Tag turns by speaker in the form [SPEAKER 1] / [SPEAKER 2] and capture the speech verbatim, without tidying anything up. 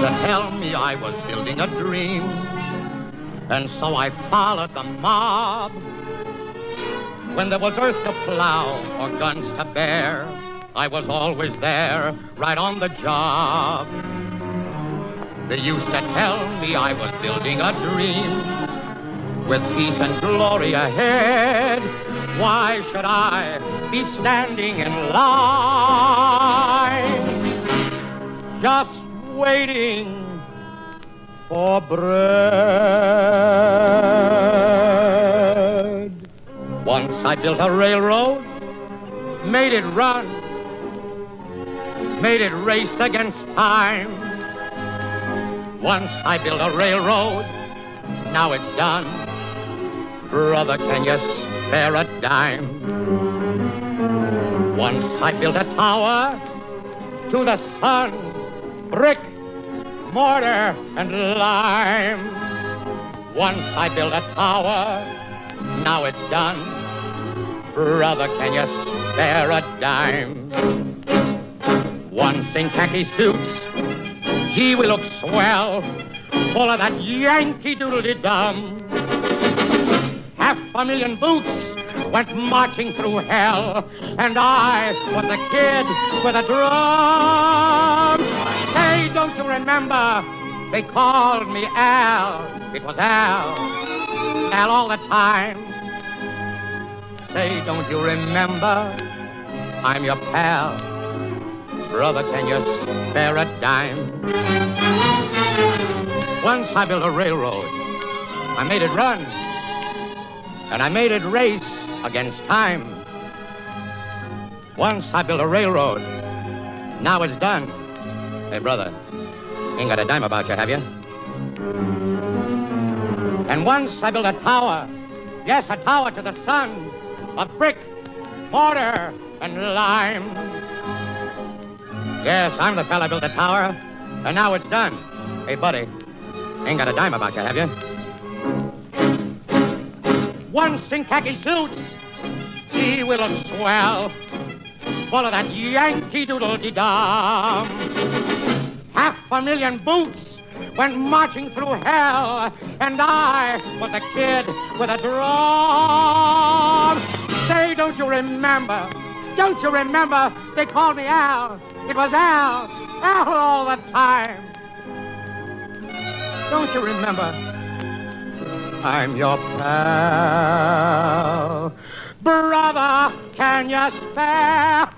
[SPEAKER 1] to tell me I was building a dream. And so I followed the mob. When there was earth to plow or guns to bear, I was always there, right on the job. They used to tell me I was building a dream, with peace and glory ahead. Why should I be standing in line, just waiting for bread? Once I built a railroad, made it run, made it race against time. Once I built a railroad, now it's done. Brother, can you spare a dime? Once I built a tower to the sun, brick, mortar, and lime. Once I built a tower, now it's done. Brother, can you spare a dime? Once in khaki suits, gee, we look swell, full of that Yankee doodle-de-dum. Half a million boots went marching through hell, and I was a kid with a drum. Hey, don't you remember? They called me Al. It was Al, Al all the time. Say, don't you remember? I'm your pal. Brother, can you spare a dime? Once I built a railroad. I made it run. And I made it race against time. Once I built a railroad. Now it's done. Hey, brother, ain't got a dime about you, have you? And once I built a tower. Yes, a tower to the sun. Of brick, mortar, and lime. Yes, I'm the fella built the tower, and now it's done. Hey, buddy, ain't got a dime about you, have you? Once in khaki suits, he will look swell, full of that Yankee doodle-de-dum. Half a million boots went marching through hell, and I was a kid with a drum. Say, don't you remember? Don't you remember? They called me Al. It was Al, Al all the time. Don't you remember? I'm your pal. Brother, can you spare